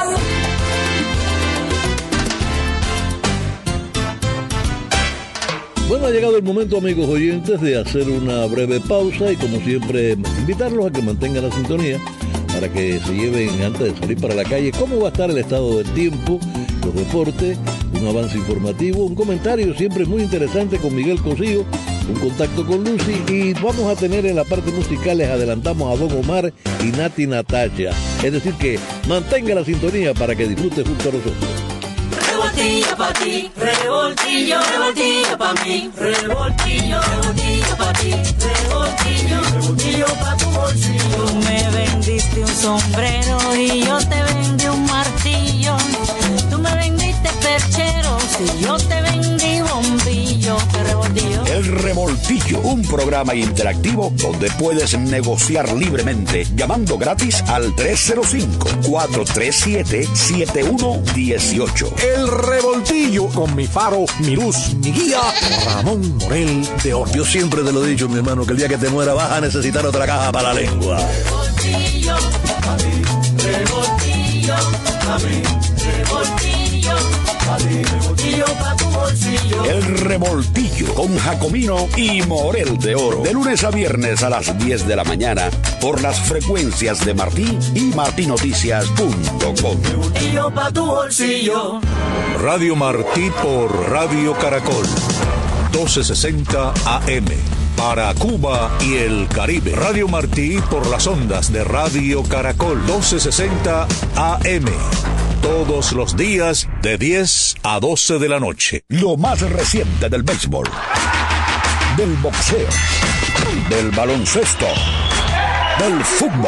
S3: Bueno, ha llegado el momento, amigos oyentes, de hacer una breve pausa y, como siempre, invitarlos a que mantengan la sintonía para que se lleven, antes de salir para la calle, cómo va a estar el estado del tiempo, los deportes, un avance informativo, un comentario siempre muy interesante con Miguel Cosío, un contacto con Lucy, y vamos a tener en la parte musical, les adelantamos a Don Omar y Nati Natacha. Es decir que mantenga la sintonía para que disfrute junto a nosotros.
S2: Revoltillo pa' ti, revoltillo, revoltillo pa' mí, revoltillo, revoltillo pa' ti, revoltillo, revoltillo pa' tu bolsillo.
S8: Tú me vendiste un sombrero y yo te vendí un martillo. Tú me vendiste percheros y yo te vendí bombillo. ¿Qué revoltillo?
S1: El Revoltillo, un programa interactivo donde puedes negociar libremente llamando gratis al tres cero cinco, cuatro tres siete, siete uno uno ocho. El Revoltillo con mi faro, mi luz, mi guía, Ramón Morel de Oro.
S3: Yo siempre te lo he dicho, mi hermano, que el día que te muera vas a necesitar otra caja para la lengua.
S2: Revoltillo, a mí, revoltillo, a mí, revoltillo, a mí, revoltillo pa' tu bolsillo.
S1: El Revoltillo con Jacomino y Morel de Oro. De lunes a viernes a las diez de la mañana por las frecuencias de Martí y martí noticias punto com.
S2: Revoltillo pa' tu bolsillo.
S1: Radio Martí por Radio Caracol. doce sesenta A M. Para Cuba y el Caribe. Radio Martí por las ondas de Radio Caracol. doce sesenta A M. Todos los días de diez a doce de la noche. Lo más reciente del béisbol, del boxeo, del baloncesto, del fútbol.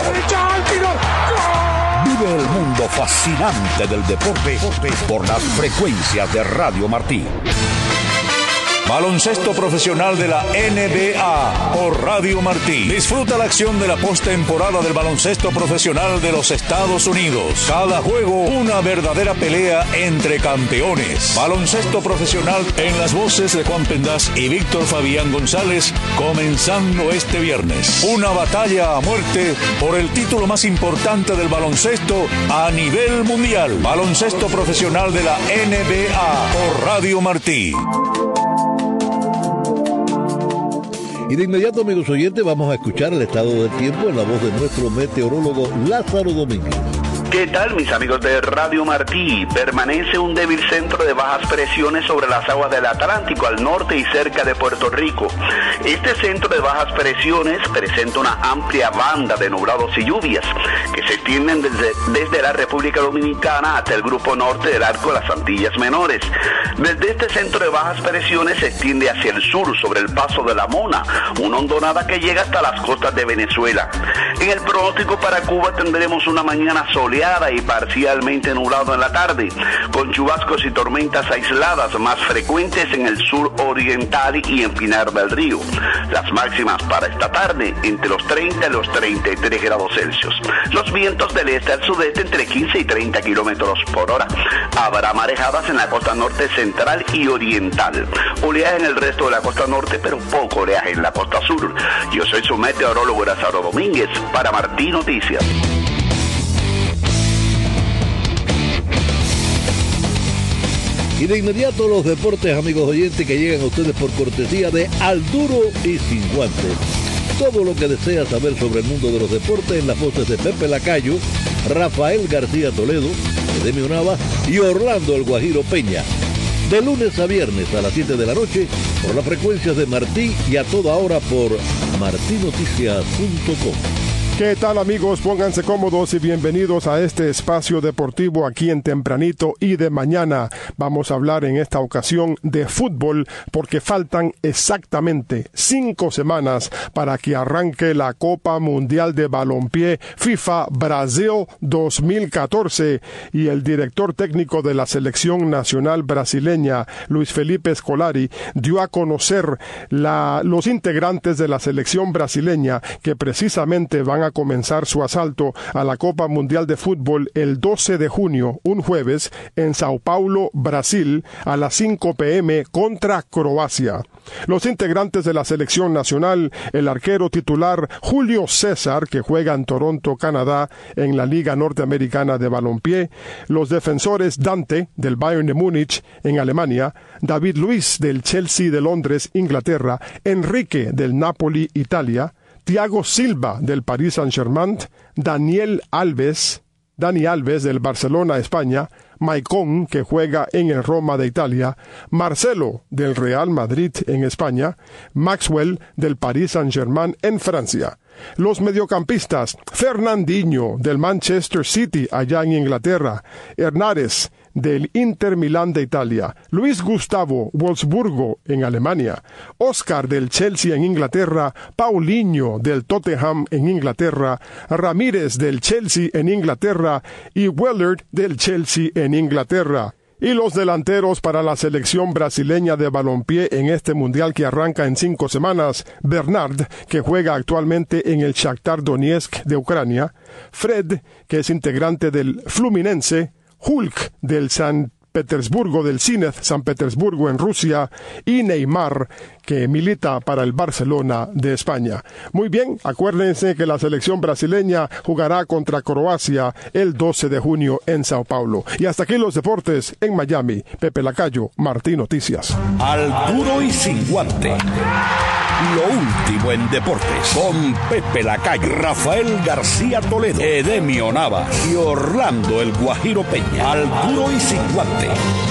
S1: Vive el mundo fascinante del deporte por las frecuencias de Radio Martí.
S9: Baloncesto profesional de la N B A por Radio Martí. Disfruta la acción de la postemporada del baloncesto profesional de los Estados Unidos. Cada juego una verdadera pelea entre campeones. Baloncesto profesional en las voces de Juan Pendas y Víctor Fabián González, comenzando este viernes. Una batalla a muerte por el título más importante del baloncesto a nivel mundial. Baloncesto profesional de la N B A por Radio Martí.
S3: Y de inmediato, amigos oyentes, vamos a escuchar el estado del tiempo en la voz de nuestro meteorólogo Lázaro Domínguez.
S15: ¿Qué tal, mis amigos de Radio Martí? Permanece un débil centro de bajas presiones sobre las aguas del Atlántico al norte y cerca de Puerto Rico. Este centro de bajas presiones presenta una amplia banda de nublados y lluvias que se extienden desde, desde la República Dominicana hasta el grupo norte del arco de las Antillas Menores. Desde este centro de bajas presiones se extiende hacia el sur sobre el paso de la Mona, una hondonada que llega hasta las costas de Venezuela. En el pronóstico para Cuba tendremos una mañana soleada y parcialmente nublado en la tarde, con chubascos y tormentas aisladas más frecuentes en el sur oriental y en Pinar del Río. Las máximas para esta tarde entre los treinta y los treinta y tres grados Celsius. Los vientos del este al sudeste entre quince y treinta kilómetros por hora. Habrá marejadas en la costa norte central y oriental. Oleaje en el resto de la costa norte, pero poco oleaje en la costa sur. Yo soy su meteorólogo Lázaro Domínguez para Martí Noticias.
S3: Y de inmediato los deportes, amigos oyentes, que llegan a ustedes por cortesía de Al Duro y Sin Guantes. Todo lo que desea saber sobre el mundo de los deportes en las voces de Pepe Lacayo, Rafael García Toledo, Edemio Nava y Orlando El Guajiro Peña. De lunes a viernes a las siete de la noche por las frecuencias de Martí y a toda hora por martí noticias punto com.
S16: ¿Qué tal, amigos? Pónganse cómodos y bienvenidos a este espacio deportivo aquí en Tempranito y de Mañana. Vamos a hablar en esta ocasión de fútbol porque faltan exactamente cinco semanas para que arranque la Copa Mundial de Balompié FIFA Brasil dos mil catorce y el director técnico de la selección nacional brasileña, Luis Felipe Scolari, dio a conocer la, los integrantes de la selección brasileña que precisamente van a a comenzar su asalto a la Copa Mundial de Fútbol el doce de junio, un jueves, en Sao Paulo, Brasil, a las cinco pe eme contra Croacia. Los integrantes de la selección nacional, el arquero titular Julio César, que juega en Toronto, Canadá, en la Liga Norteamericana de Balompié, los defensores Dante, del Bayern de Múnich, en Alemania, David Luiz, del Chelsea de Londres, Inglaterra, Enrique, del Napoli, Italia, Thiago Silva, del Paris Saint-Germain, Daniel Alves, Dani Alves, del Barcelona, España, Maicon, que juega en el Roma de Italia, Marcelo, del Real Madrid, en España, Maxwell, del Paris Saint-Germain, en Francia. Los mediocampistas, Fernandinho, del Manchester City, allá en Inglaterra, Hernández, del Inter Milán de Italia, Luis Gustavo, Wolfsburgo, en Alemania, Oscar, del Chelsea, en Inglaterra, Paulinho, del Tottenham, en Inglaterra, Ramírez, del Chelsea, en Inglaterra, y Wellard, del Chelsea, en Inglaterra. Y los delanteros para la selección brasileña de balompié en este mundial que arranca en cinco semanas, Bernard, que juega actualmente en el Shakhtar Donetsk de Ucrania, Fred, que es integrante del Fluminense, Hulk, del San Petersburgo, del Zenit San Petersburgo en Rusia, y Neymar, que milita para el Barcelona de España. Muy bien, acuérdense que la selección brasileña jugará contra Croacia el doce de junio en Sao Paulo. Y hasta aquí los deportes en Miami. Pepe Lacayo, Martí Noticias.
S1: Al Duro y Sin Guante. Lo último en deportes con Pepe Lacayo, Rafael García Toledo, Edemio Nava y Orlando El Guajiro Peña. Al Duro y Sin Guante.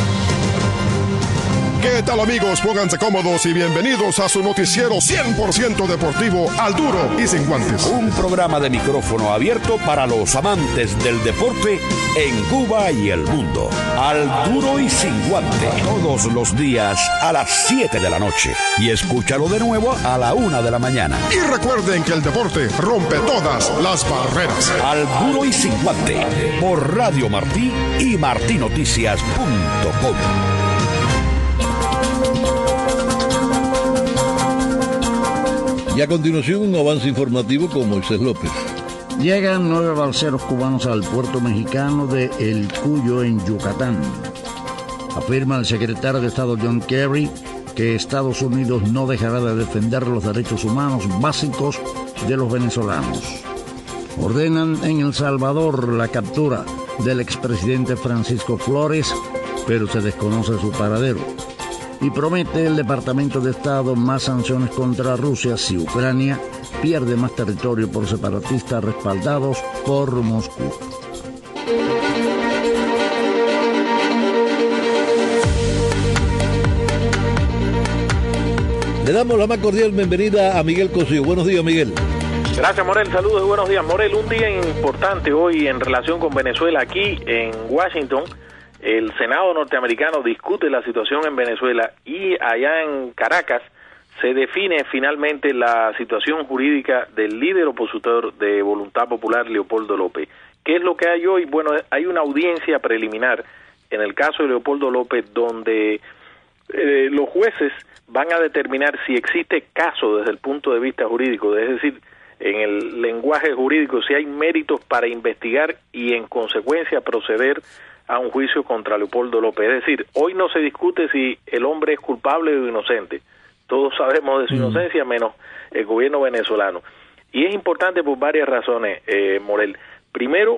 S16: ¿Qué tal, amigos? Pónganse cómodos y bienvenidos a su noticiero cien por ciento deportivo Al Duro y Sin Guantes.
S1: Un programa de micrófono abierto para los amantes del deporte en Cuba y el mundo. Al Duro y Sin Guante. Todos los días a las siete de la noche. Y escúchalo de nuevo a la una de la mañana.
S16: Y recuerden que el deporte rompe todas las barreras.
S1: Al Duro y Sin Guante. Por Radio Martí y martí noticias punto com.
S3: Y a continuación un avance informativo con Moisés López.
S5: Llegan nueve balseros cubanos al puerto mexicano de El Cuyo en Yucatán. Afirma el secretario de Estado John Kerry que Estados Unidos no dejará de defender los derechos humanos básicos de los venezolanos. Ordenan en El Salvador la captura del expresidente Francisco Flores, pero se desconoce su paradero. Y promete el Departamento de Estado más sanciones contra Rusia si Ucrania pierde más territorio por separatistas respaldados por Moscú.
S3: Le damos la más cordial bienvenida a Miguel Cosío. Buenos días, Miguel.
S10: Gracias, Morel. Saludos y buenos días. Morel, un día importante hoy en relación con Venezuela. Aquí en Washington, el Senado norteamericano discute la situación en Venezuela y allá en Caracas se define finalmente la situación jurídica del líder opositor de Voluntad Popular, Leopoldo López. ¿Qué es lo que hay hoy? Bueno, hay una audiencia preliminar en el caso de Leopoldo López donde eh, los jueces van a determinar si existe caso desde el punto de vista jurídico, es decir, en el lenguaje jurídico, si hay méritos para investigar y en consecuencia proceder a un juicio contra Leopoldo López. Es decir, hoy no se discute si el hombre es culpable o inocente. Todos sabemos de su inocencia, menos el gobierno venezolano. Y es importante por varias razones, eh, Morel. Primero,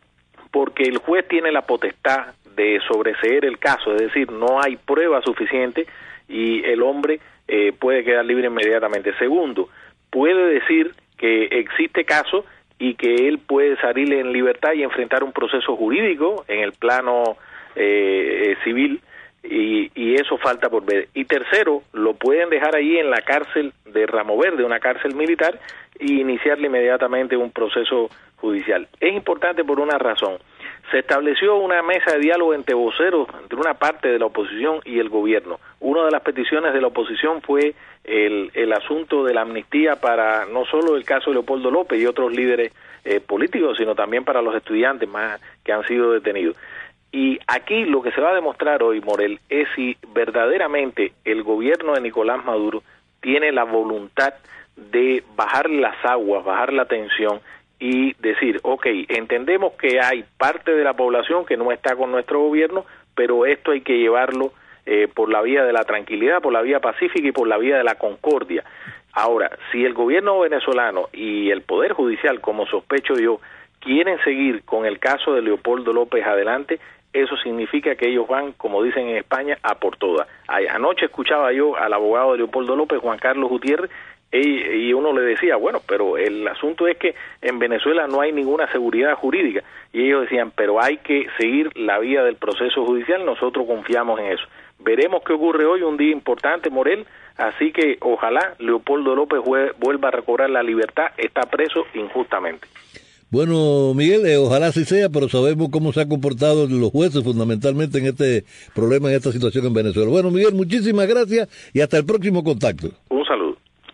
S10: porque el juez tiene la potestad de sobreseer el caso, es decir, no hay prueba suficiente y el hombre eh, puede quedar libre inmediatamente. Segundo, puede decir que existe caso y que él puede salir en libertad y enfrentar un proceso jurídico en el plano eh, civil, y, y eso falta por ver. Y tercero, lo pueden dejar ahí en la cárcel de Ramo Verde, una cárcel militar, y iniciarle inmediatamente un proceso judicial. Es importante por una razón. Se estableció una mesa de diálogo entre voceros, entre una parte de la oposición y el gobierno. Una de las peticiones de la oposición fue el, el asunto de la amnistía para no solo el caso de Leopoldo López y otros líderes eh, políticos, sino también para los estudiantes más que han sido detenidos. Y aquí lo que se va a demostrar hoy, Morel, es si verdaderamente el gobierno de Nicolás Maduro tiene la voluntad de bajar las aguas, bajar la tensión y decir, ok, entendemos que hay parte de la población que no está con nuestro gobierno, pero esto hay que llevarlo eh, por la vía de la tranquilidad, por la vía pacífica y por la vía de la concordia. Ahora, si el gobierno venezolano y el Poder Judicial, como sospecho yo, quieren seguir con el caso de Leopoldo López adelante, eso significa que ellos van, como dicen en España, a por todas. Anoche escuchaba yo al abogado de Leopoldo López, Juan Carlos Gutiérrez, y uno le decía, bueno, pero el asunto es que en Venezuela no hay ninguna seguridad jurídica, y ellos decían, pero hay que seguir la vía del proceso judicial, nosotros confiamos en eso. Veremos qué ocurre hoy, un día importante, Morel, así que ojalá Leopoldo López vuelva a recobrar la libertad, está preso injustamente.
S3: Bueno, Miguel, eh, ojalá así sea, pero sabemos cómo se han comportado los jueces fundamentalmente en este problema, en esta situación en Venezuela. Bueno, Miguel, muchísimas gracias y hasta el próximo contacto.
S10: Un saludo.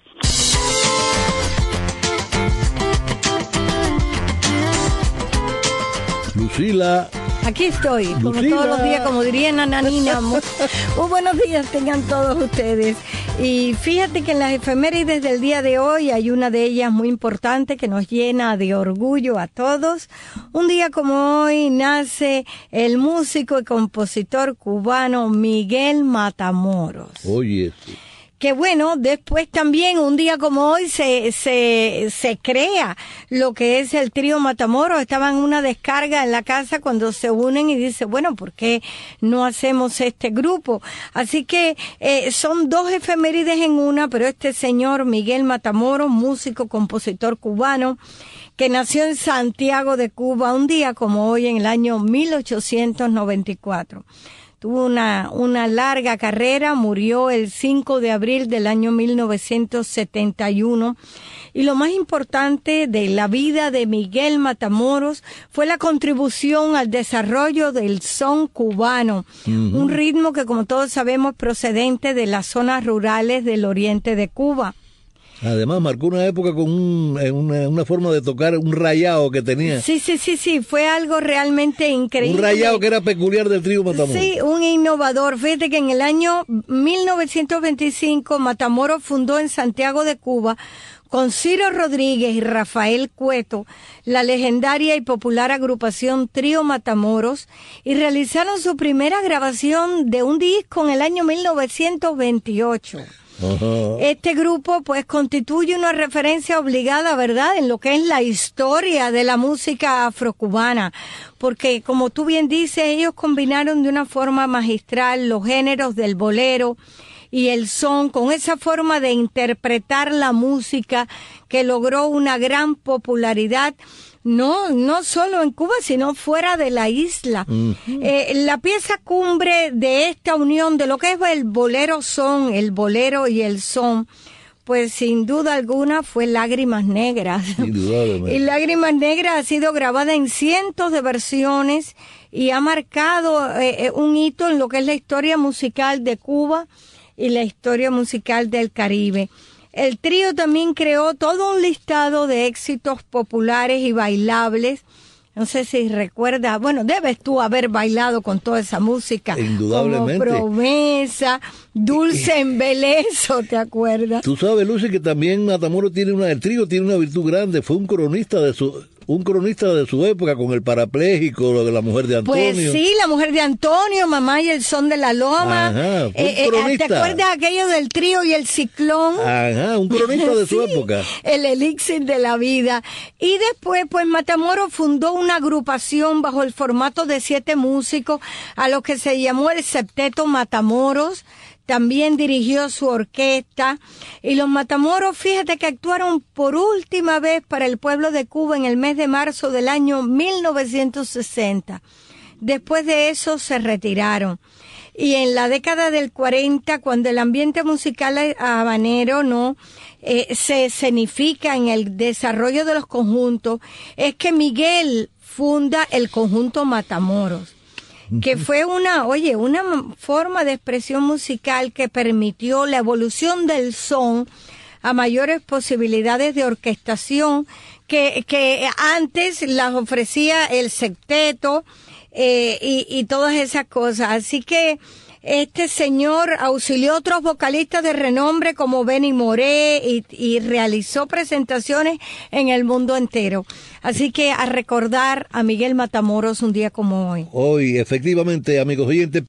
S3: Lucila.
S4: Aquí estoy, como Lucila. Todos los días, como diría Nananina. Muy buenos días tengan todos ustedes. Y fíjate que en las efemérides del día de hoy hay una de ellas muy importante que nos llena de orgullo a todos. Un día como hoy nace el músico y compositor cubano Miguel Matamoros.
S3: Oye, sí.
S4: Que bueno, después también un día como hoy se se se crea lo que es el trío Matamoros. Estaba en una descarga en la casa cuando se unen y dice, bueno, ¿por qué no hacemos este grupo? Así que eh, son dos efemérides en una, pero este señor Miguel Matamoros, músico, compositor cubano, que nació en Santiago de Cuba un día como hoy en el año mil ochocientos noventa y cuatro. Tuvo una, una larga carrera, murió el cinco de abril del año mil novecientos setenta y uno. Y lo más importante de la vida de Miguel Matamoros fue la contribución al desarrollo del son cubano, uh-huh. un ritmo que, como todos sabemos, es procedente de las zonas rurales del oriente de Cuba.
S3: Además, marcó una época con un, una, una forma de tocar, un rayado que tenía.
S4: Sí, sí, sí, sí, fue algo realmente increíble.
S3: Un rayado que era peculiar del trío Matamoros.
S4: Sí, un innovador. Fíjate que en el año mil novecientos veinticinco, Matamoros fundó en Santiago de Cuba, con Ciro Rodríguez y Rafael Cueto, la legendaria y popular agrupación Trío Matamoros, y realizaron su primera grabación de un disco en el año mil novecientos veintiocho. Uh-huh. Este grupo pues constituye una referencia obligada, ¿verdad?, en lo que es la historia de la música afrocubana, porque como tú bien dices, ellos combinaron de una forma magistral los géneros del bolero y el son, con esa forma de interpretar la música que logró una gran popularidad, no no solo en Cuba, sino fuera de la isla. Uh-huh. Eh, la pieza cumbre de esta unión de lo que es el bolero son, el bolero y el son, pues sin duda alguna fue Lágrimas Negras. Y Lágrimas Negras ha sido grabada en cientos de versiones y ha marcado eh, un hito en lo que es la historia musical de Cuba y la historia musical del Caribe. El trío también creó todo un listado de éxitos populares y bailables. No sé si recuerdas, bueno, debes tú haber bailado con toda esa música.
S3: Indudablemente.
S4: Como Promesa, Dulce Embeleso, ¿te acuerdas?
S3: Tú sabes, Lucy, que también Matamoros tiene una, el trío tiene una virtud grande, fue un cronista de su... un cronista de su época con el parapléjico, lo de la mujer de Antonio.
S4: Pues sí, la mujer de Antonio, Mamá y el son de la loma.
S3: Ajá, fue un
S4: eh,
S3: cronista.
S4: ¿Te acuerdas aquello del trío y el ciclón?
S3: Ajá, un cronista de su
S4: sí,
S3: época.
S4: El elixir de la vida. Y después, pues Matamoros fundó una agrupación bajo el formato de siete músicos, a lo que se llamó el Septeto Matamoros. También dirigió su orquesta, y los Matamoros, fíjate que actuaron por última vez para el pueblo de Cuba en el mes de marzo del año mil novecientos sesenta. Después de eso se retiraron. Y en la década del cuarenta, cuando el ambiente musical habanero no eh, se escenifica en el desarrollo de los conjuntos, es que Miguel funda el conjunto Matamoros, que fue una, oye, una forma de expresión musical que permitió la evolución del son a mayores posibilidades de orquestación que, que antes las ofrecía el septeto eh, y, y todas esas cosas. Así que este señor auxilió a otros vocalistas de renombre como Benny Moré y, y realizó presentaciones en el mundo entero. Así que a recordar a Miguel Matamoros un día como hoy.
S3: Hoy, efectivamente, amigos oyentes.